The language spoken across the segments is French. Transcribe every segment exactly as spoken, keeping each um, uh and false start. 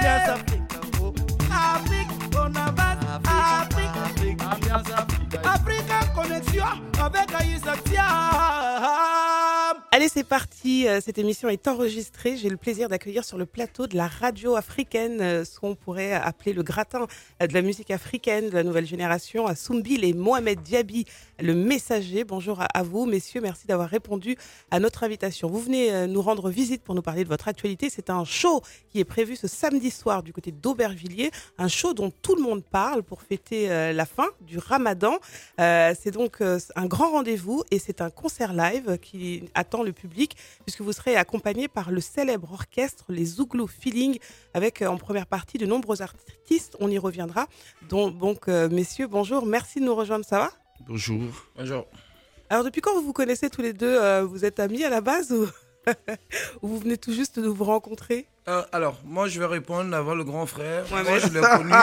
Ambiance Afrique, oh. Afrique, on avance. Afrique, Afrique, ambiance Afrique. Africa Connexion avec Aïssa Thiam. Allez, c'est parti. Cette émission est enregistrée. J'ai le plaisir d'accueillir sur le plateau de la radio africaine ce qu'on pourrait appeler le gratin de la musique africaine de la nouvelle génération, à Soumbil et Mohamed Diaby, le messager. Bonjour à vous, messieurs. Merci d'avoir répondu à notre invitation. Vous venez nous rendre visite pour nous parler de votre actualité. C'est un show qui est prévu ce samedi soir du côté d'Aubervilliers. Un show dont tout le monde parle pour fêter la fin du Ramadan. Euh, c'est donc euh, un grand rendez-vous et c'est un concert live qui attend le public puisque vous serez accompagné par le célèbre orchestre les Zouglou Feeling avec euh, en première partie de nombreux artistes. On y reviendra. Donc, donc euh, messieurs, bonjour. Merci de nous rejoindre. Ça va ? Bonjour. Bonjour. Alors, depuis quand vous vous connaissez tous les deux euh, Vous êtes amis à la base ou, ou vous venez tout juste de vous rencontrer ? euh, Alors, moi, je vais répondre avant le grand frère. Ouais, moi, mais... je l'ai connu...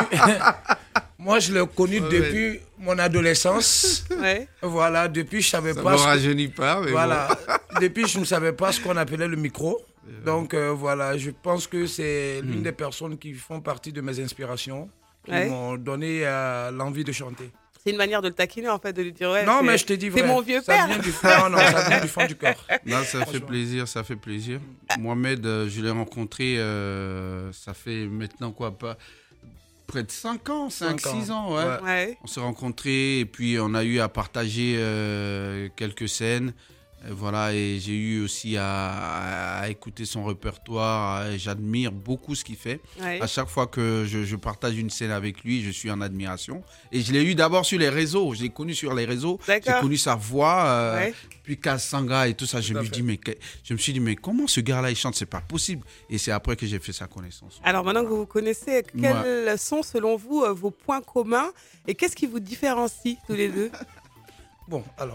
Moi, je l'ai connu ouais, depuis ouais. mon adolescence. Ouais. Voilà, depuis je savais ça pas. Ça ne rajeunit pas, mais voilà. Bon. Depuis je ne savais pas ce qu'on appelait le micro. Donc euh, voilà, je pense que c'est l'une mmh. des personnes qui font partie de mes inspirations, qui ouais. m'ont donné euh, l'envie de chanter. C'est une manière de le taquiner en fait, de lui dire ouais. Non, mais je te dis vrai. C'est mon vieux ça père. Vient du fond, non, non, ça vient du fond du cœur. Non, ça fait plaisir, ça fait plaisir. Mohamed, euh, je l'ai rencontré, euh, ça fait maintenant quoi pas. Près de cinq ans, cinq six ans, ouais. ouais. ouais. On s'est rencontrés et puis on a eu à partager euh, quelques scènes. Et voilà, et j'ai eu aussi à, à écouter son répertoire. Et j'admire beaucoup ce qu'il fait. Ouais. À chaque fois que je, je partage une scène avec lui, je suis en admiration. Et je l'ai eu d'abord sur les réseaux. Je l'ai connu sur les réseaux. D'accord. J'ai connu sa voix. Euh, ouais. Puis Kassanga et tout ça, je me, dis, mais, je me suis dit, mais comment ce gars-là, il chante ? C'est pas possible. Et c'est après que j'ai fait sa connaissance. Alors maintenant que vous vous connaissez, quels ouais. sont selon vous vos points communs et qu'est-ce qui vous différencie tous les deux ? Bon, alors,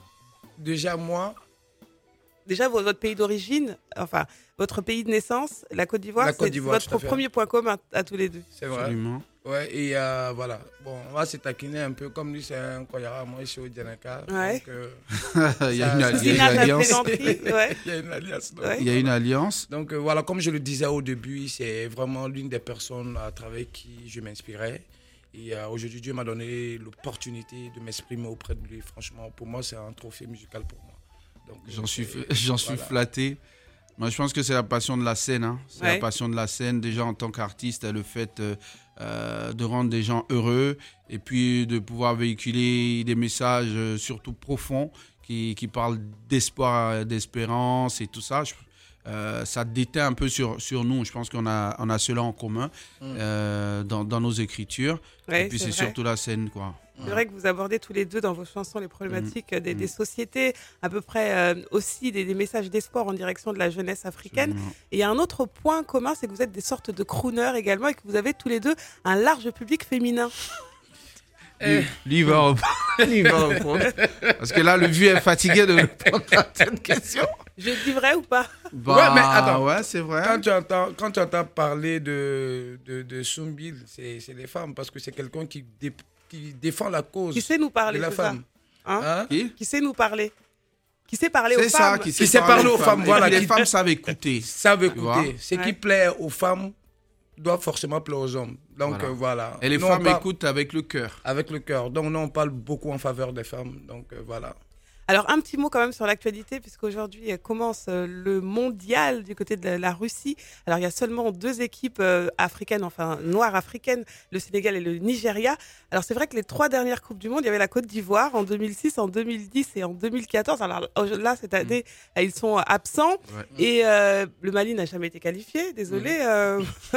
déjà moi... Déjà votre pays d'origine, enfin votre pays de naissance, la Côte d'Ivoire, la Côte c'est d'Ivoire, votre premier point commun à tous les deux. C'est vrai. Absolument. Ouais, et euh, voilà. Bon, on va se taquiner un peu. Comme lui, c'est un Koyara, moi, je suis au Djanaka. Ouais. Donc, euh, il y a une, ça, il y a une alliance. Ouais. Il y a une alliance. Ouais. Il y a une alliance. Donc, euh, voilà, comme je le disais au début, c'est vraiment l'une des personnes à travers qui je m'inspirais. Et euh, aujourd'hui, Dieu m'a donné l'opportunité de m'exprimer auprès de lui. Franchement, pour moi, c'est un trophée musical pour moi. Donc, j'en suis, j'en suis voilà. flatté. Moi, je pense que c'est la passion de la scène. Hein. C'est ouais. la passion de la scène. Déjà, en tant qu'artiste, le fait euh, de rendre des gens heureux et puis de pouvoir véhiculer des messages euh, surtout profonds qui, qui parlent d'espoir, d'espérance et tout ça. Je, euh, ça déteint un peu sur, sur nous. Je pense qu'on a, on a cela en commun mmh. euh, dans, dans nos écritures. Ouais, et puis, c'est, c'est surtout la scène, quoi. C'est vrai que vous abordez tous les deux dans vos chansons les problématiques mmh. des, des sociétés, à peu près euh, aussi des, des messages d'espoir en direction de la jeunesse africaine. Mmh. Et il y a un autre point commun, c'est que vous êtes des sortes de crooners également et que vous avez tous les deux un large public féminin. Lui, lui, il va reprendre. il va reprendre. Parce que là, le vieux est fatigué de répondre à cette question. Je dis vrai ou pas ? Bah, ouais, mais attends. Ouais, c'est vrai. Quand tu entends, quand tu entends parler de, de, de Soumbil, c'est, c'est les femmes, parce que c'est quelqu'un qui, dé, qui défend la cause qui sait nous parler, de la c'est femme. Ça. Hein hein qui, qui sait nous parler Qui sait parler c'est aux ça, femmes qui sait, qui sait parler aux femmes. femmes. Voilà, les qui... femmes savent écouter. Savent écouter. Ce ouais. qui plaît aux femmes doit forcément plaire aux hommes. Donc voilà. Euh, voilà. Et les nous, femmes parle... écoutent avec le cœur. Avec le cœur. Donc nous, on parle beaucoup en faveur des femmes. Donc euh, voilà. Alors, un petit mot quand même sur l'actualité, puisqu'aujourd'hui commence le mondial du côté de la Russie. Alors, il y a seulement deux équipes euh, africaines, enfin noires africaines, le Sénégal et le Nigeria. Alors, c'est vrai que les trois dernières Coupes du Monde, il y avait la Côte d'Ivoire en deux mille six, en deux mille dix et en deux mille quatorze. Alors là, cette année, mmh. ils sont absents. Ouais. Et euh, le Mali n'a jamais été qualifié, désolé. Mmh. Euh...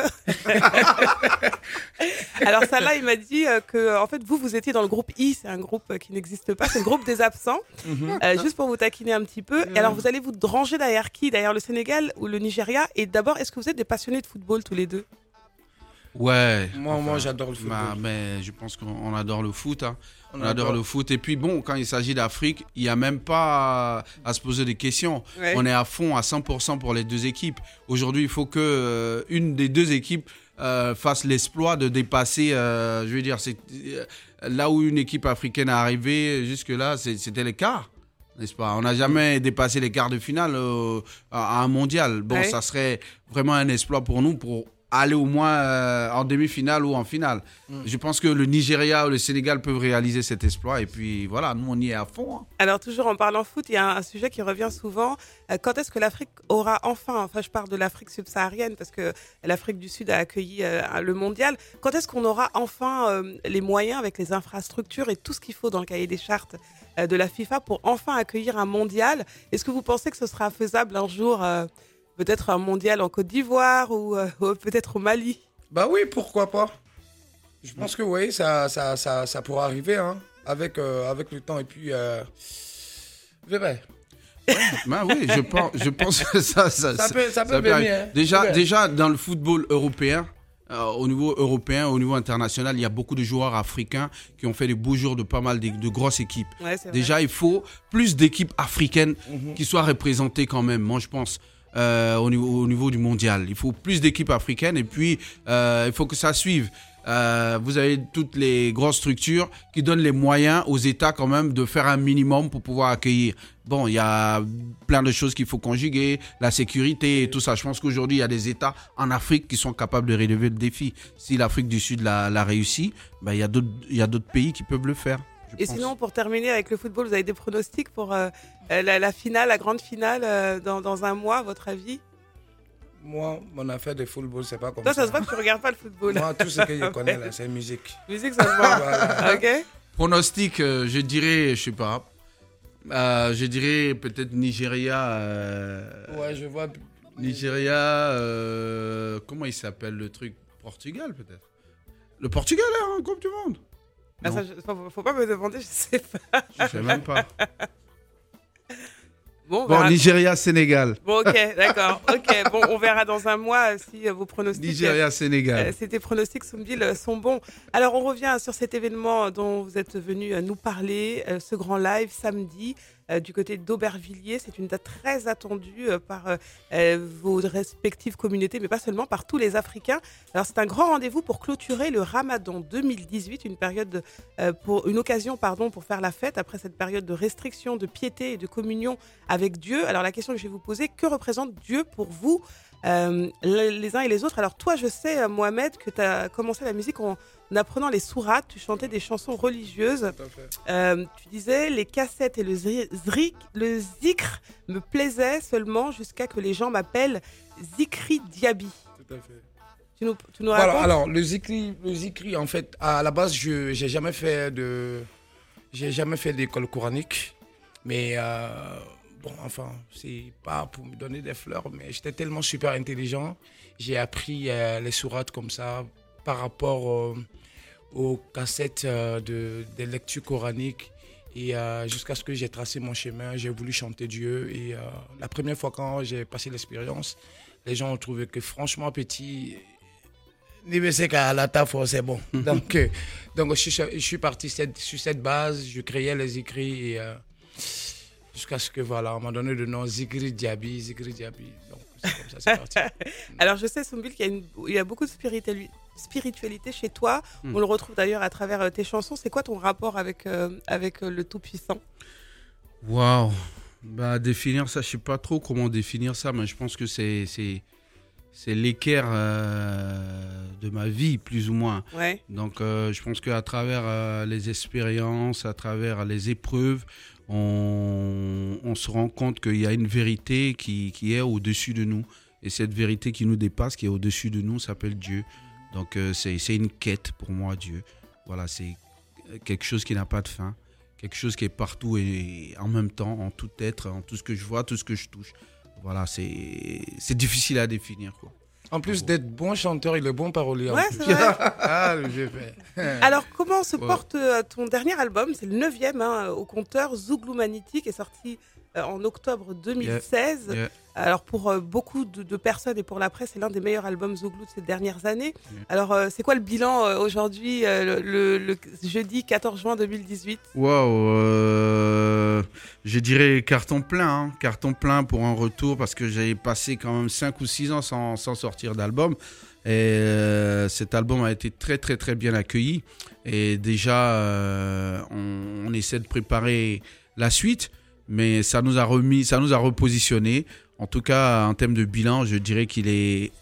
Alors, Salah, il m'a dit euh, que, en fait, vous, vous étiez dans le groupe I, c'est un groupe qui n'existe pas, c'est le groupe des absents. Euh, juste pour vous taquiner un petit peu. Et alors, vous allez vous ranger derrière qui ? Derrière le Sénégal ou le Nigeria ? Et d'abord, est-ce que vous êtes des passionnés de football tous les deux ? Ouais. Moi, enfin, moi j'adore le football. Bah, mais je pense qu'on adore le foot. Hein. On, on adore, adore le foot. Et puis, bon, quand il s'agit d'Afrique, il n'y a même pas à, à se poser des questions. Ouais. On est à fond, à cent pour cent pour les deux équipes. Aujourd'hui, il faut qu'une euh, des deux équipes euh, fasse l'exploit de dépasser, euh, je veux dire, c'est, euh, là où une équipe africaine est arrivée, jusque-là, c'est, c'était les quarts. N'est-ce pas ? On n'a jamais dépassé les quarts de finale euh, à, à un mondial. Bon, ouais. Ça serait vraiment un exploit pour nous pour aller au moins euh, en demi-finale ou en finale. Mm. Je pense que le Nigeria ou le Sénégal peuvent réaliser cet exploit. Et puis voilà, nous, on y est à fond. Hein. Alors, toujours en parlant foot, il y a un, un sujet qui revient souvent. Euh, quand est-ce que l'Afrique aura enfin, enfin je parle de l'Afrique subsaharienne, parce que l'Afrique du Sud a accueilli euh, le mondial. Quand est-ce qu'on aura enfin euh, les moyens avec les infrastructures et tout ce qu'il faut dans le cahier des chartes euh, de la FIFA pour enfin accueillir un mondial? Est-ce que vous pensez que ce sera faisable un jour euh, peut-être un mondial en Côte d'Ivoire ou euh, peut-être au Mali? Bah oui, pourquoi pas. Je pense que oui, ça, ça, ça, ça pourra arriver hein, avec, euh, avec le temps. Et puis, euh, verrai. Ben oui, je pense, je pense que ça, ça, ça, ça peut, ça peut ça venir. Hein. Déjà, déjà, dans le football européen, euh, au niveau européen, au niveau international, il y a beaucoup de joueurs africains qui ont fait des beaux jours de pas mal de, de grosses équipes. Ouais, déjà, vrai. il faut plus d'équipes africaines mm-hmm. qui soient représentées quand même. Moi, je pense. Euh, au, niveau, au niveau du mondial. Il faut plus d'équipes africaines et puis euh, il faut que ça suive. Euh, vous avez toutes les grosses structures qui donnent les moyens aux États quand même de faire un minimum pour pouvoir accueillir. Bon, il y a plein de choses qu'il faut conjuguer, la sécurité et tout ça. Je pense qu'aujourd'hui, il y a des États en Afrique qui sont capables de relever le défi. Si l'Afrique du Sud l'a, l'a réussi, ben, il y a d'autres, il y a d'autres pays qui peuvent le faire. Et pense. Sinon, pour terminer avec le football, vous avez des pronostics pour euh, la, la finale, la grande finale euh, dans, dans un mois, à votre avis? Moi, mon affaire de football, c'est pas comme Toi, ça. ça se voit que tu ne regardes pas le football. Moi, tout ce que je connais, là, c'est musique. Musique, ça se voit. Voilà. Ok. Pronostic, euh, je dirais, je sais pas. Euh, je dirais peut-être Nigeria. Euh, ouais, je vois. Nigeria, euh, comment il s'appelle le truc? Portugal, peut-être. Le Portugal est en Coupe du Monde. Ah, ça, je, faut, faut pas me demander, je sais pas. Je sais même pas. Bon, bon Nigeria, Sénégal. Bon, ok, d'accord. Ok, bon, on verra dans un mois si euh, vos pronostics. Nigeria, Sénégal. Euh, C'était pronostics Soumbil euh, sont bons. Alors, on revient sur cet événement dont vous êtes venu euh, nous parler, euh, ce grand live samedi. Euh, du côté d'Aubervilliers. C'est une date très attendue euh, par euh, vos respectives communautés, mais pas seulement, par tous les Africains. Alors, c'est un grand rendez-vous pour clôturer le Ramadan deux mille dix-huit, une, période, euh, pour, une occasion pardon, pour faire la fête après cette période de restriction, de piété et de communion avec Dieu. Alors, la question que je vais vous poser, que représente Dieu pour vous, euh, les uns et les autres? Alors, toi, je sais, Mohamed, que tu as commencé la musique en En apprenant les sourates, tu chantais des chansons religieuses. Euh, tu disais, les cassettes et le, zrik, le zikr me plaisaient seulement jusqu'à que les gens m'appellent Zikri Diaby. Tout à fait. Tu nous, tu nous voilà, racontes? alors, le zikri, le zikri, en fait, à la base, je n'ai jamais fait de, j'ai jamais fait d'école coranique. Mais, euh, bon, enfin, c'est pas pour me donner des fleurs, mais j'étais tellement super intelligent. J'ai appris euh, les sourates comme ça, par rapport euh, aux cassettes euh, de, des lectures coraniques. Et euh, jusqu'à ce que j'ai tracé mon chemin, j'ai voulu chanter Dieu. Et euh, la première fois quand j'ai passé l'expérience, les gens ont trouvé que franchement, petit, c'est bon. donc, euh, donc je, suis, je suis parti cette, sur cette base, je créais les écrits. Et, euh, jusqu'à ce que, voilà, on m'a donné le nom Zikri Diaby, Zikri Diaby. Donc, c'est comme ça, c'est parti. Alors, je sais, Soumbil, qu'il y a, une, il y a beaucoup de spiritualité. spiritualité chez toi. Mm. On le retrouve d'ailleurs à travers euh, tes chansons. C'est quoi ton rapport avec, euh, avec euh, le Tout-Puissant? Waouh, bah, définir ça, je ne sais pas trop comment définir ça, mais je pense que c'est, c'est, c'est l'équerre euh, de ma vie, plus ou moins. Ouais. Donc, euh, je pense qu'à travers euh, les expériences, à travers les épreuves, on, on se rend compte qu'il y a une vérité qui, qui est au-dessus de nous. Et cette vérité qui nous dépasse, qui est au-dessus de nous, s'appelle Dieu. Donc, euh, c'est, c'est une quête pour moi, Dieu. Voilà, c'est quelque chose qui n'a pas de fin. Quelque chose qui est partout et en même temps, en tout être, en tout ce que je vois, tout ce que je touche. Voilà, c'est, c'est difficile à définir, quoi. En plus bon. d'être bon chanteur, il est bon parolier. Ouais, c'est vrai. Ah, le jeu fait. Alors, comment se ouais. porte euh, ton dernier album? C'est le neuvième hein, au compteur, Zouglou Maniti, qui est sorti euh, en octobre deux mille seize. Yeah. Yeah. Alors, pour euh, beaucoup de, de personnes et pour la presse, c'est l'un des meilleurs albums Zouglou de ces dernières années. Yeah. Alors, euh, c'est quoi le bilan euh, aujourd'hui, euh, le, le, le jeudi quatorze juin deux mille dix-huit? Waouh, euh, je dirais carton plein, hein, carton plein pour un retour parce que j'ai passé quand même cinq ou six ans sans, sans sortir d'album. Et euh, cet album a été très très très bien accueilli. Et déjà, euh, on, on essaie de préparer la suite, mais ça nous a remis, ça nous a repositionné. En tout cas, en termes de bilan, je dirais qu'il est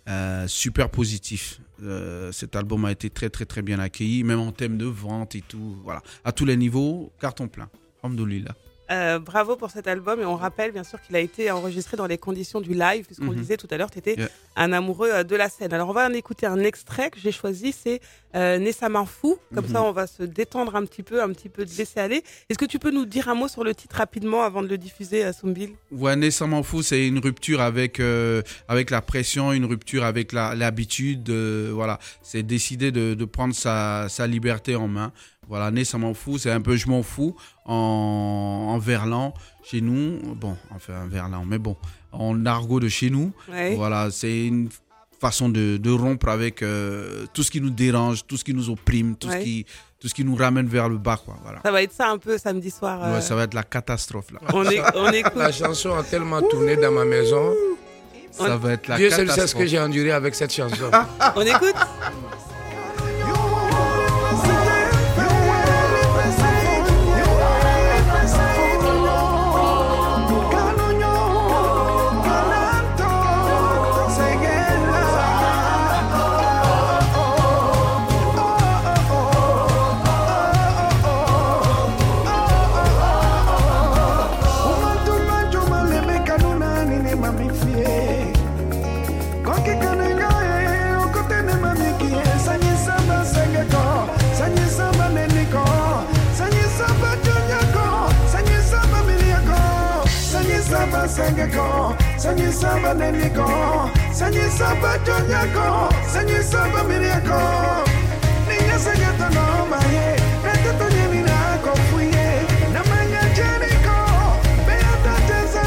euh, super positif. Euh, cet album a été très très très bien accueilli, même en termes de vente et tout. Voilà, à tous les niveaux, carton plein. Alhamdoulilah. Euh, bravo pour cet album et on rappelle bien sûr qu'il a été enregistré dans les conditions du live puisqu'on mm-hmm. disait tout à l'heure tu étais yeah. un amoureux de la scène. Alors on va en écouter un extrait que j'ai choisi, c'est euh, Nessama Fou, comme mm-hmm. ça on va se détendre un petit peu, un petit peu de laisser aller. Est-ce que tu peux nous dire un mot sur le titre rapidement avant de le diffuser à Soumbil? Ouais, Nessama Fou, c'est une rupture avec, euh, avec la pression, une rupture avec la, l'habitude, euh, voilà, c'est décider de, de prendre sa, sa liberté en main. Voilà, né, ça m'en fout, c'est un peu je m'en fous en, en verlan chez nous. Bon, enfin, un verlan, mais bon, en argot de chez nous. Ouais. Voilà, c'est une façon de, de rompre avec euh, tout ce qui nous dérange, tout ce qui nous opprime, tout, ouais. ce, qui, tout ce qui nous ramène vers le bas, quoi. Voilà. Ça va être ça un peu samedi soir. Euh... Ouais, ça va être la catastrophe, là. On, est, on écoute. La chanson a tellement tourné dans ma maison. Ça on... va être la Dieu catastrophe. Dieu sait ce que j'ai enduré avec cette chanson. On écoute. Sengeko, sanyi samba neniko, sanyi samba jonyako, sanyi samba miriako. Niña sengeto no maye, reto nyemina kofuye, na manya jeniko, beata teza.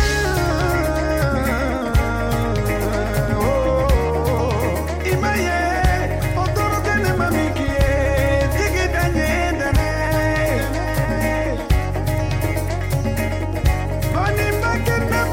Oh, imaye, otoro tene mamikie, tiki danye dane. Bani makena.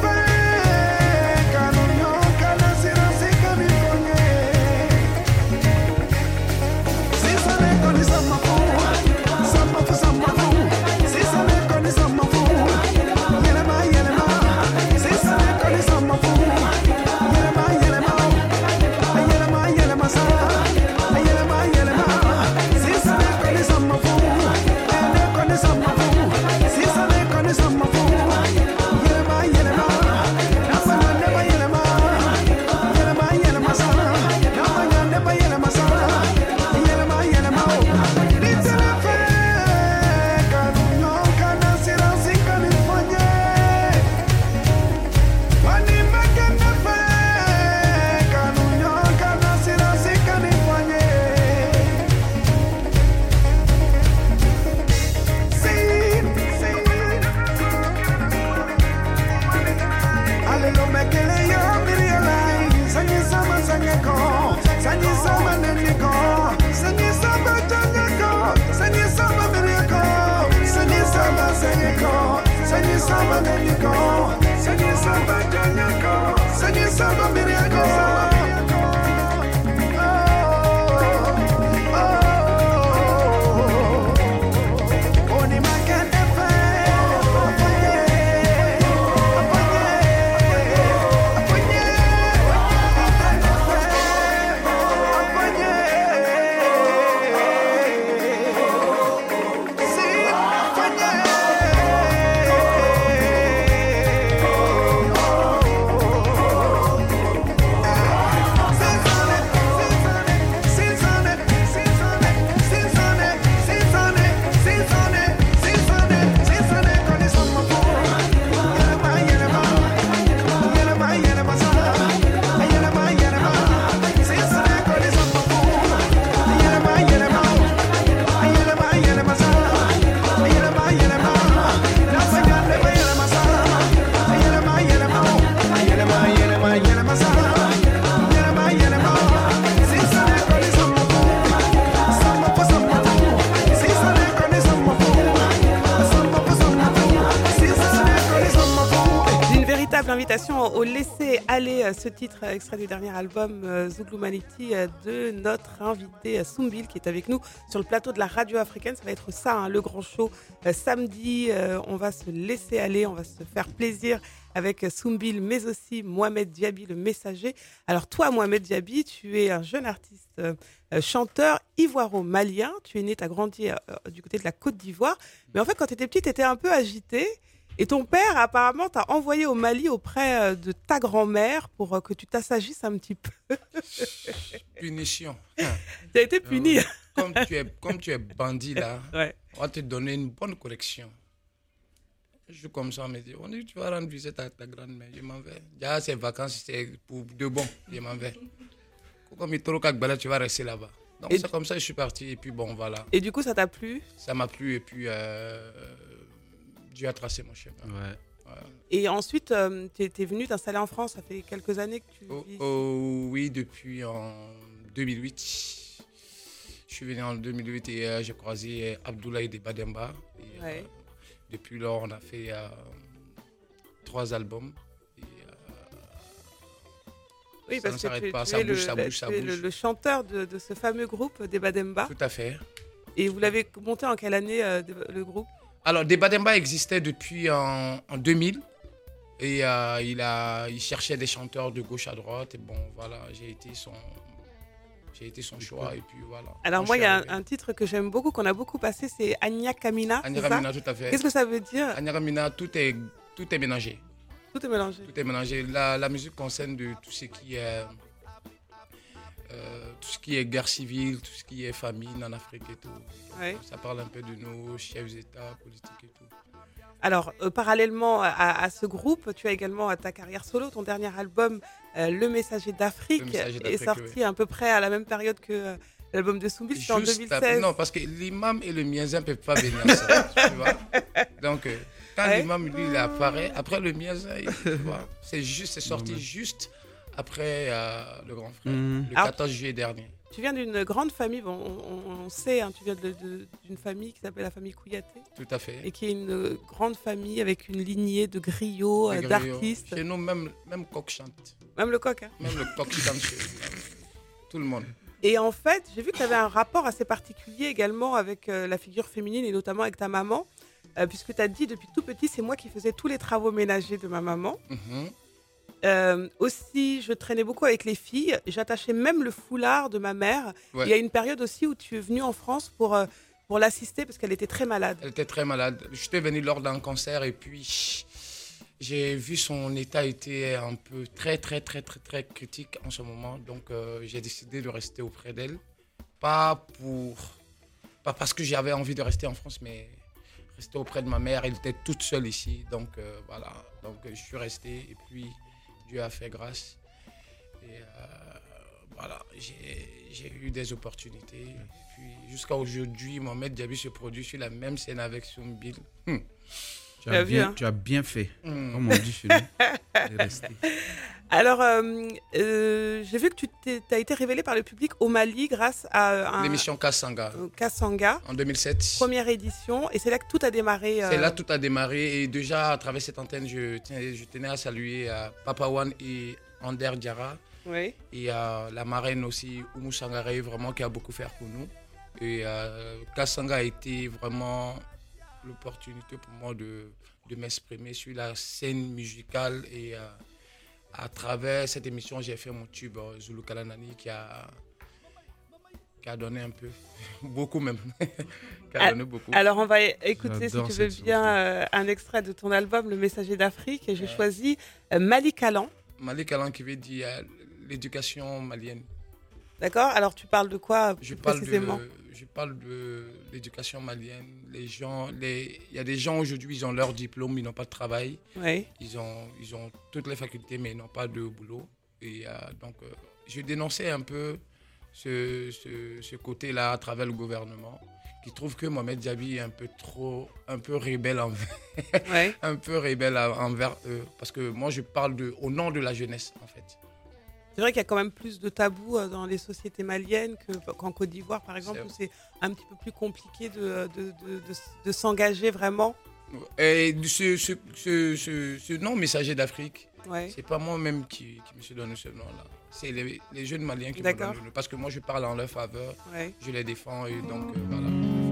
invitation au laisser aller, ce titre extrait du dernier album euh, Zouglou-Maniti euh, de notre invité euh, Soumbil qui est avec nous sur le plateau de la radio africaine. Ça va être ça, hein, le grand show euh, samedi. Euh, on va se laisser aller, on va se faire plaisir avec Soumbil, mais aussi Mohamed Diaby, le messager. Alors toi, Mohamed Diaby, tu es un jeune artiste, euh, chanteur ivoiro-malien. Tu es né, tu as grandi euh, du côté de la Côte d'Ivoire. Mais en fait, quand tu étais petit, tu étais un peu agité. Et ton père, apparemment, t'a envoyé au Mali auprès de ta grand-mère pour que tu t'assagisses un petit peu. Punition. Tu as été puni. Euh, comme, tu es, comme tu es bandit, là, ouais. On va te donner une bonne correction. Je suis comme ça, on me dit, on dit tu vas rendre visite à ta grand-mère. Je m'en vais. Déjà, ces vacances, c'est pour de bon. Je m'en vais. Comme il te tu vas rester là-bas. Donc, et c'est du... comme ça que je suis parti. Et puis, bon, voilà. Et du coup, ça t'a plu? Ça m'a plu. Et puis... Euh... Dieu a tracé mon chemin. Ouais. Ouais. Et ensuite, euh, tu es venu t'installer en France. Ça fait quelques années que tu oh, vis oh, oui, depuis en deux mille huit. Je suis venu en deux mille huit et euh, j'ai croisé Abdoulaye de Bademba. Et, ouais. euh, depuis lors, on a fait euh, trois albums. Et, euh, oui, ça parce ne que s'arrête tu, pas. tu Ça es, bouge, le, ça bouge, ça tu es bouge. le, le chanteur de, de ce fameux groupe des Bademba. Tout à fait. Et vous l'avez monté en quelle année, euh, le groupe? Alors, Debademba existait depuis en, en deux mille et euh, il, a, il cherchait des chanteurs de gauche à droite. Et bon, voilà, j'ai été son, j'ai été son choix. Et puis voilà. Alors, moi, il y a un, un titre que j'aime beaucoup, qu'on a beaucoup passé, c'est Anya Kamina. Anya Kamina, tout à fait. Qu'est-ce que ça veut dire? Anya Kamina, tout est, tout est mélangé. Tout est mélangé. Tout est mélangé. La, la musique concerne de tout ce qui est. Euh, tout ce qui est guerre civile, tout ce qui est famine en Afrique et tout. Ouais. Ça parle un peu de nos chefs d'État, politiques et tout. Alors, euh, parallèlement à, à ce groupe, tu as également ta carrière solo. Ton dernier album, euh, Le Messager d'Afrique, Messager est sorti oui. à peu près à la même période que euh, l'album de Soumbil, c'était en deux mille seize. À, non, parce que l'imam et le mienzin ne peuvent pas venir ça, tu vois. Donc, euh, quand ouais. l'imam, lui, il apparaît, après le mienzin, tu vois, c'est juste, c'est sorti non, mais... juste après euh, le grand frère, mmh. le quatorze juillet dernier. Tu viens d'une grande famille, bon, on, on sait, hein, tu viens d'une famille qui s'appelle la famille Kouyaté. Tout à fait. Et qui est une grande famille avec une lignée de griots, euh, d'artistes. Chez nous, même, même coq chante. Même le coq, hein. Même le coq chante chez nous. Tout le monde. Et en fait, j'ai vu que tu avais un rapport assez particulier également avec euh, la figure féminine et notamment avec ta maman, euh, puisque tu as dit depuis tout petit, c'est moi qui faisais tous les travaux ménagers de ma maman. Mmh. Euh, aussi, je traînais beaucoup avec les filles. J'attachais même le foulard de ma mère. Ouais. Il y a une période aussi où tu es venue en France pour, euh, pour l'assister parce qu'elle était très malade. Elle était très malade. Je suis venu lors d'un concert et puis j'ai vu son état était un peu très, très, très, très, très critique en ce moment. Donc, euh, j'ai décidé de rester auprès d'elle. Pas, pour, pas parce que j'avais envie de rester en France, mais rester auprès de ma mère. Elle était toute seule ici. Donc, euh, voilà. Donc, je suis resté et puis... Dieu a fait grâce et euh, voilà, j'ai eu des opportunités. Et puis jusqu'à aujourd'hui, Mohamed Diaby se produit sur la même scène avec Soumbil. Hum. Tu, as bien, hein? tu as bien fait, hum. comme on dit chez nous. Alors, euh, euh, j'ai vu que tu as été révélé par le public au Mali grâce à l'émission Kassanga. Kassanga. En deux mille sept. Première édition. Et c'est là que tout a démarré. Euh... C'est là que tout a démarré. Et déjà, à travers cette antenne, je, je tenais à saluer euh, Papa Wan et Ander Diarra. Oui. Et euh, la marraine aussi, Oumou Sangaré, vraiment, qui a beaucoup fait pour nous. Et euh, Kassanga a été vraiment l'opportunité pour moi de, de m'exprimer sur la scène musicale et... Euh, à travers cette émission, j'ai fait mon tube euh, Zulu Kalanani qui a, qui a donné un peu, beaucoup même. qui a donné beaucoup. Alors, on va écouter, si tu veux bien, euh, un extrait de ton album, Le Messager d'Afrique. Et j'ai ouais. choisi euh, Mali Kalan. Mali Kalan qui veut dire euh, l'éducation malienne. D'accord. Alors, tu parles de quoi je parle précisément de, Je parle de l'éducation malienne. Les gens, les... Il y a des gens aujourd'hui, ils ont leur diplôme, ils n'ont pas de travail. Oui. Ils ont, ils ont toutes les facultés, mais ils n'ont pas de boulot. Et euh, donc, euh, je dénonçais un peu ce, ce, ce côté-là à travers le gouvernement, qui trouve que Mohamed Diaby est un peu trop, un peu rebelle envers, ouais. un peu rebelle envers eux. Parce que moi, je parle de, au nom de la jeunesse, en fait. C'est vrai qu'il y a quand même plus de tabous dans les sociétés maliennes qu'en Côte d'Ivoire, par exemple, où c'est un petit peu plus compliqué de, de, de, de, de s'engager vraiment. Et ce, ce, ce, ce, ce non messager d'Afrique, Ouais. C'est pas moi-même qui, qui me suis donné ce nom-là. C'est les, les jeunes Maliens qui me D'accord. donnent le nom. Parce que moi, je parle en leur faveur. Ouais. Je les défends et donc euh, voilà.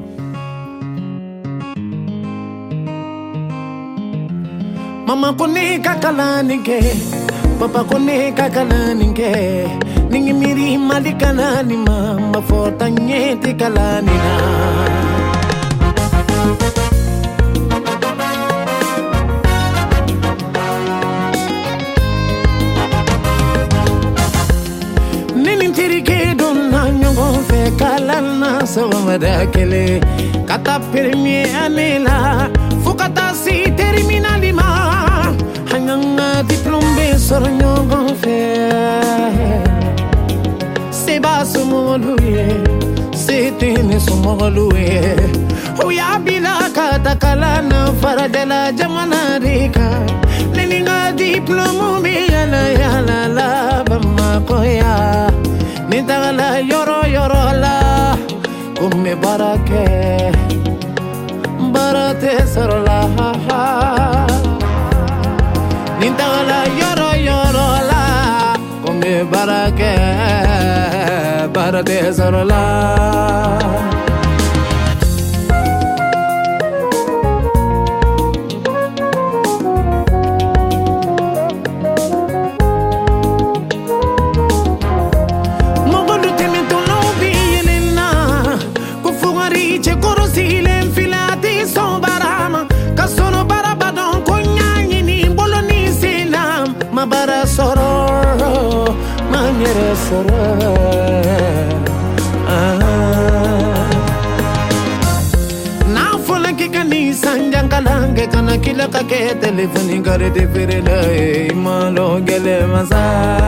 Mama kone kakalanike, papa kone kakalanike, ningi miri malikanani mama fota nyeti kalanina. Nini tirike donna nyongo fe kalana sawamada kele, kata premier anela, fukata si terminali ma. Hanganga diplômé sur nyongon fait. C'est bas ce moluye, c'est une somoluye. Oya bila kata kalana faradela jamana rika. Leninga diplômé yana yana la bama koya. Nintagala yoro yoro la, kumme barake, barate sarla. Nintagala yoro yoro la, come barake, barate sarla. Mogodu teme tono biyelena, kufungari che korosi lenfilati son barama, kasono barabadon konyani ni boloni selam, mabara soro, manyere soro. Na fola ke kani sanjang kalange kana kila kake telefoni kare de perele imalo gele masa.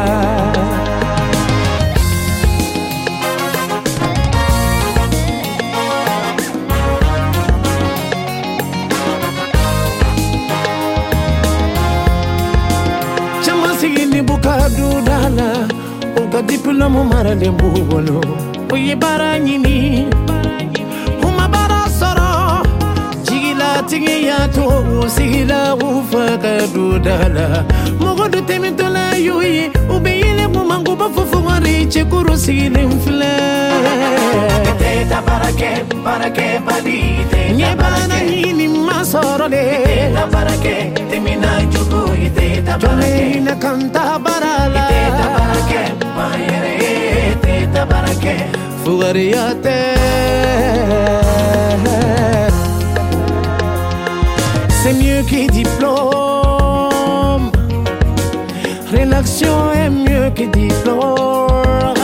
Bukadu dala, uga diploma marale mbubolo. Oye bara nyini, uma bara soro. Jigila tingi ya to, sigila ufa kadu dala. Mogodu temi tola yuyi, ubeyele mumangu bafufu ngari chekuru sigile mfle. Teta barake, barake badite. Nye bana nyini masoro le. Teta barake, temi na jugu iteta barake. Na kanta barala. Iteta barake, mayere iteta barake. Fugariate. C'est mieux que diplôme. Rélaction est mieux que diplôme.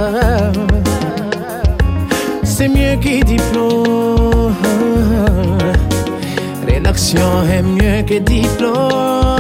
C'est mieux que diplôme. Rélaction est mieux que diplôme.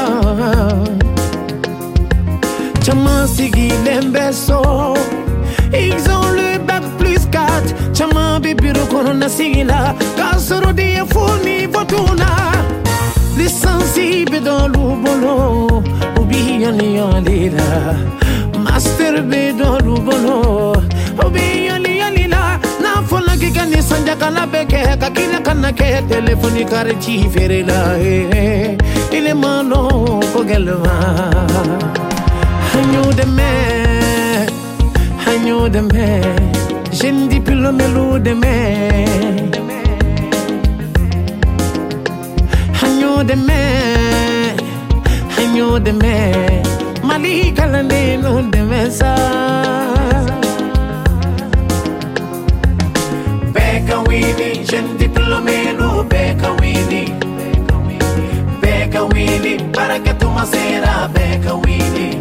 Chama sigi lembeso. Ils ont le bac plus quatre. Chama bibiro corona sigila. Kasoro de funi votuna. Licencié dans l'oubolo. Oubliez-le en lila. Master be dans l'oubolo. Oubliez-le en lila. Na fola ki kani sanja kana beke. Kakila kana ke telefoni kare chi ferela. Il est mano kogelma. Hanyo de me, hanyo de me, j'ai un diplôme de me. Hanyo de me, hanyo de me, Mali kalane no de me sa. Beka wini, j'ai un diplôme no beka wini, beka wini, para que tu macera beka wini.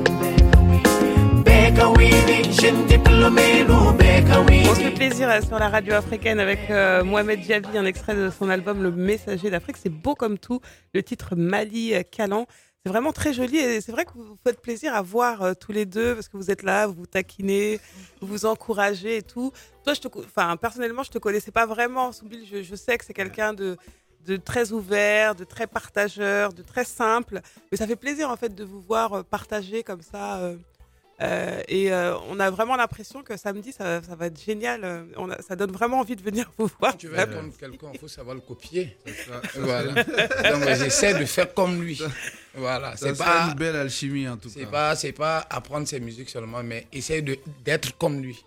On se fait plaisir sur la radio africaine avec euh, Mohamed Diaby, un extrait de son album Le Messager d'Afrique. C'est beau comme tout, le titre Mali Kalan. C'est vraiment très joli et c'est vrai que vous faites plaisir à voir euh, tous les deux parce que vous êtes là, vous vous taquinez, vous vous encouragez et tout. Toi, je te, enfin, personnellement, je te connaissais pas vraiment, Soumbil. Je, je sais que c'est quelqu'un de, de très ouvert, de très partageur, de très simple. Mais ça fait plaisir en fait de vous voir partager comme ça. Euh, Euh, et euh, on a vraiment l'impression que samedi, ça, ça va être génial. On a, ça donne vraiment envie de venir vous voir. Quand tu veux répondre quelqu'un, il faut savoir le copier. Voilà. Donc j'essaie de faire comme lui. Voilà. C'est pas une belle alchimie en tout c'est cas. Pas, c'est pas apprendre ses musiques seulement, mais essayer de, d'être comme lui.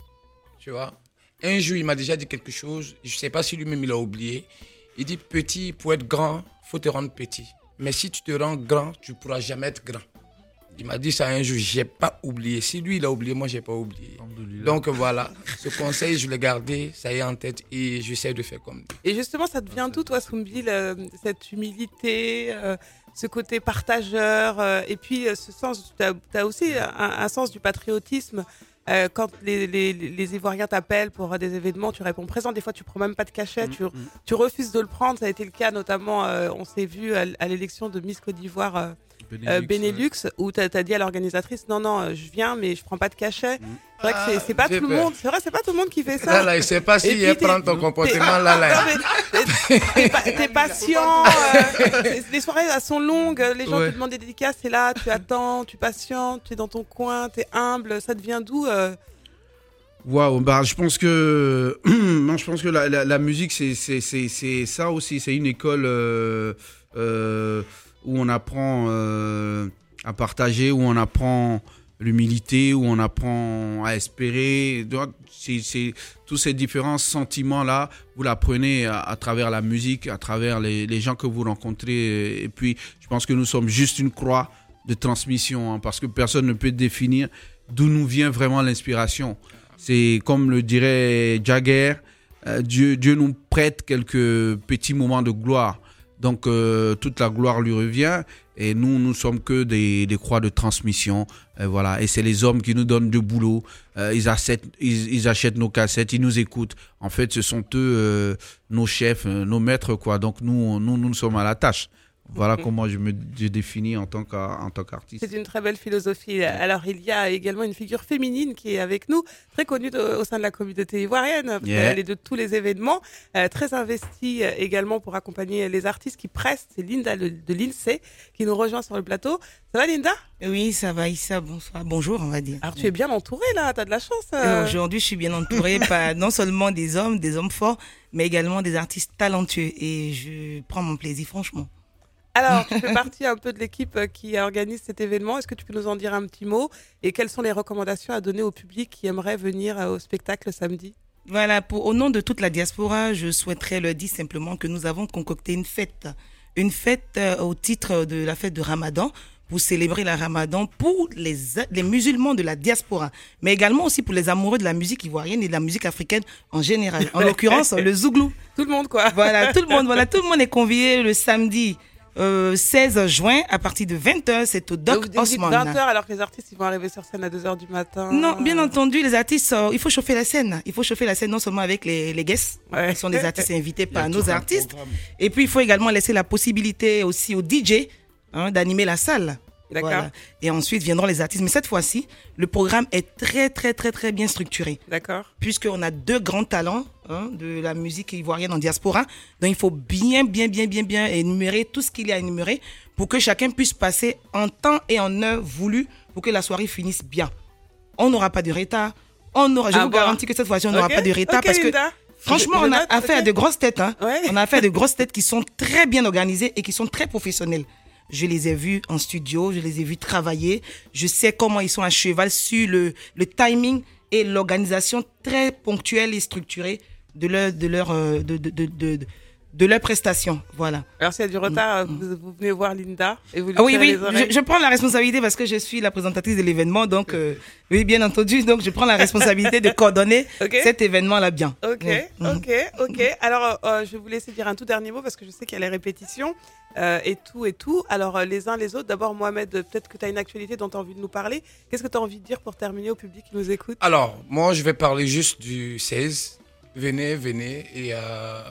Tu vois. Un jour, il m'a déjà dit quelque chose. Je ne sais pas si lui-même il a oublié. Il dit petit, pour être grand, il faut te rendre petit. Mais si tu te rends grand, tu ne pourras jamais être grand. Il m'a dit ça un jour, je n'ai pas oublié. Si lui, il a oublié, moi, je n'ai pas oublié. Donc voilà, ce conseil, je l'ai gardé, ça y est en tête et j'essaie de faire comme lui. Et justement, ça te vient d'où, toi, Soumbil, euh, cette humilité, euh, ce côté partageur, euh, et puis euh, ce sens, tu as aussi un, un sens du patriotisme. Euh, quand les, les, les Ivoiriens t'appellent pour des événements, tu réponds présent. Des fois, tu prends même pas de cachet, mmh, tu, mmh. tu refuses de le prendre. Ça a été le cas, notamment, euh, on s'est vu à, à l'élection de Miss Côte d'Ivoire euh, Benelux, euh, Benelux ouais. où tu as dit à l'organisatrice non, non, je viens, mais je prends pas de cachet. Mmh. C'est vrai que c'est, c'est pas tout peur. le monde. C'est vrai, c'est pas tout le monde qui fait ça. Là, là, il sait pas s'il si prend ton comportement là, là. T'es, t'es, t'es, t'es patient. euh, les soirées elles sont longues. Les gens ouais. te demandent des dédicaces. C'est là, tu attends, tu patientes, tu es dans ton coin, tu es humble. Ça te vient d'où euh... Waouh, bah je pense que non, je pense que la, la, la musique c'est c'est c'est c'est ça aussi. C'est une école euh, euh, où on apprend euh, à partager, où on apprend l'humilité, où on apprend à espérer. C'est, c'est, tous ces différents sentiments-là, vous l'apprenez à, à travers la musique, à travers les, les gens que vous rencontrez. Et puis, je pense que nous sommes juste une croix de transmission, hein, parce que personne ne peut définir d'où nous vient vraiment l'inspiration. C'est comme le dirait Jagger, euh, Dieu, Dieu nous prête quelques petits moments de gloire. Donc, euh, toute la gloire lui revient. Et nous, nous sommes que des, des croix de transmission. Et voilà. Et c'est les hommes qui nous donnent du boulot. Euh, ils, achètent, ils, ils achètent nos cassettes, ils nous écoutent. En fait, ce sont eux euh, nos chefs, euh, nos maîtres, quoi. Donc, nous, nous, nous sommes à la tâche. Voilà comment je me je définis en tant, en tant qu'artiste. C'est une très belle philosophie. Alors, il y a également une figure féminine qui est avec nous, très connue de, au sein de la communauté ivoirienne, parce yeah. qu'elle est de tous les événements, euh, très investie euh, également pour accompagner les artistes qui pressent. C'est Linda de, de l'I N S E E qui nous rejoint sur le plateau. Ça va, Linda ? Oui, ça va, Issa. Bonsoir. Bonjour, on va dire. Alors, tu es bien entourée, là. Tu as de la chance. Euh... Aujourd'hui, je suis bien entourée par non seulement des hommes, des hommes forts, mais également des artistes talentueux. Et je prends mon plaisir, franchement. Alors, tu fais partie un peu de l'équipe qui organise cet événement. Est-ce que tu peux nous en dire un petit mot ? Et quelles sont les recommandations à donner au public qui aimerait venir au spectacle samedi ? Voilà, pour, au nom de toute la diaspora, je souhaiterais leur dire simplement que nous avons concocté une fête. Une fête euh, au titre de la fête de Ramadan, pour célébrer la Ramadan pour les, les musulmans de la diaspora, mais également aussi pour les amoureux de la musique ivoirienne et de la musique africaine en général. En l'occurrence, le zouglou. Tout le monde, quoi. Voilà, tout le monde, voilà, tout le monde est convié le samedi. Euh, seize juin à partir de vingt heures, c'est au Doc Osman. vingt heures alors que les artistes ils vont arriver sur scène à deux heures du matin. Non, bien entendu, les artistes, euh, il faut chauffer la scène. Il faut chauffer la scène non seulement avec les, les guests, ouais. qui sont des artistes invités par nos artistes, et puis il faut également laisser la possibilité aussi aux D J hein, d'animer la salle. D'accord. Voilà. Et ensuite viendront les artistes. Mais cette fois-ci, le programme est très, très, très, très bien structuré. D'accord. Puisqu'on a deux grands talents hein, de la musique ivoirienne en diaspora. Donc, il faut bien, bien, bien, bien, bien énumérer tout ce qu'il y a à énumérer pour que chacun puisse passer en temps et en heure voulu pour que la soirée finisse bien. On n'aura pas de retard. On aura, je ah vous bon. garantis que cette fois-ci, on n'aura okay. pas de retard okay, parce que... Linda. Franchement, on a affaire okay. à de grosses têtes. Hein. Ouais. On a affaire à de grosses têtes qui sont très bien organisées et qui sont très professionnelles. Je les ai vus en studio, je les ai vus travailler. Je sais comment ils sont à cheval sur le, le timing et l'organisation très ponctuelle et structurée de leur, de leur, de, de, de, de, de leurs prestations. Voilà. Alors, s'il y a du retard, mmh. vous, vous venez voir Linda et vous lui ah oui, oui, les oreilles. Je, je prends la responsabilité parce que je suis la présentatrice de l'événement. Donc, euh, oui, bien entendu. Donc, je prends la responsabilité de coordonner okay. cet événement-là bien. Ok, mmh. ok, ok. Alors, euh, je vais vous laisser dire un tout dernier mot parce que je sais qu'il y a les répétitions euh, et tout et tout. Alors, euh, les uns les autres. D'abord, Mohamed, peut-être que tu as une actualité dont tu as envie de nous parler. Qu'est-ce que tu as envie de dire pour terminer au public qui nous écoute ? Alors, moi, je vais parler juste du seize. Venez, venez et... Euh...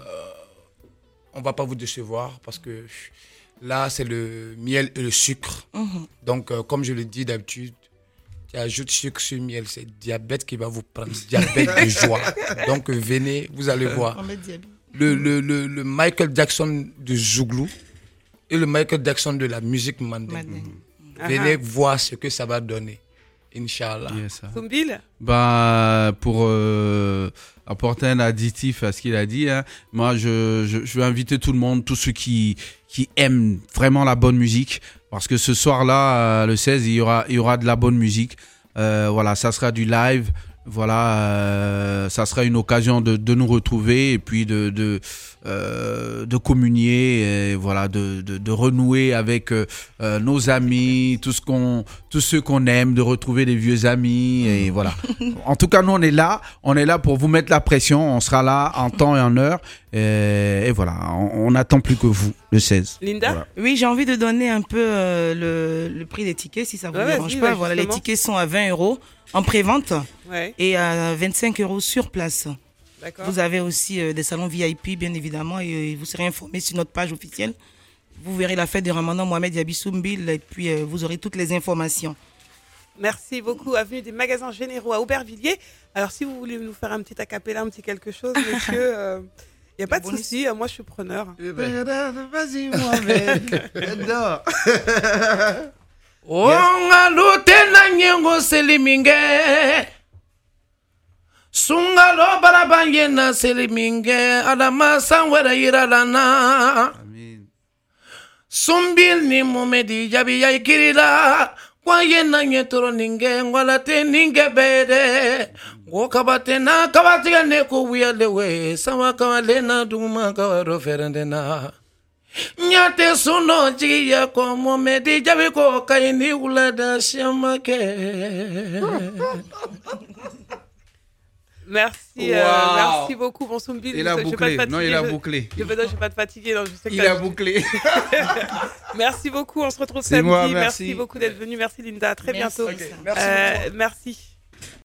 on ne va pas vous décevoir parce que là, c'est le miel et le sucre. Mmh. Donc, euh, comme je le dis d'habitude, tu ajoutes sucre sur miel, c'est diabète qui va vous prendre, diabète de joie. Donc, euh, venez, vous allez voir. Le, le, le, le Michael Jackson de Zouglou et le Michael Jackson de la musique mandingue. Mmh. Venez voir ce que ça va donner. Inch'Allah. Yes, sir. Soumbil? Bah, pour euh, apporter un additif à ce qu'il a dit, hein, moi, je, je, je vais inviter tout le monde, tous ceux qui, qui aiment vraiment la bonne musique, parce que ce soir-là, euh, le seize, il y aura, il y aura de la bonne musique. Euh, voilà, ça sera du live. Voilà, euh, ça sera une occasion de, de nous retrouver et puis de de, euh, de communier, et voilà, de, de, de renouer avec euh, nos amis, tout ce qu'on, tous ceux qu'on aime, de retrouver des vieux amis et voilà. En tout cas, nous on est là, on est là pour vous mettre la pression. On sera là en temps et en heure et, et voilà, on n'attend plus que vous le seize. Linda? Voilà. Oui, j'ai envie de donner un peu euh, le, le prix des tickets si ça vous Ouais, dérange vas-y, pas. ouais, Voilà, les justement. tickets sont à vingt euros en pré-vente Ouais, et à vingt-cinq euros sur place. d'accord. Vous avez aussi euh, des salons V I P, bien évidemment, et euh, vous serez informés sur notre page officielle. Vous verrez la fête de Ramadan Mohamed Diaby Soumbil et puis euh, vous aurez toutes les informations. Merci beaucoup. Avenue des Magasins Généraux à Aubervilliers. Alors, si vous voulez nous faire un petit acapella, un petit quelque chose, monsieur, il euh, n'y a pas de bonus. souci. Moi, je suis preneur. Vas-y, Mohamed. J'adore. Ongalute na nyengo seliminge Sungalo barabange na seliminge Adama sangwera iralana Amin. Sumbil ni Mohamed Diaby ya ikirila Kwa yena nyetoro ninge Ngwalate ninge bede Ngokabate na kabatiga neko wiyalewe Sama kawale na duma kawaro ferendena Nyate suno jiya ko Mohamed Diaby ko kaini ulada shamake. Merci, euh, Wow. merci beaucoup, mon Soumbil. Il a Je vais pas bouclé. te fatiguer, Non, il a je- bouclé. Je vais, je vais pas te fatiguer. Non, je sais que Il t'as- a bouclé. Merci beaucoup. On se retrouve C'est samedi. moi, merci. merci. beaucoup d'être venu. Merci, Linda. À très Merci. bientôt. Ok, merci Euh, merci.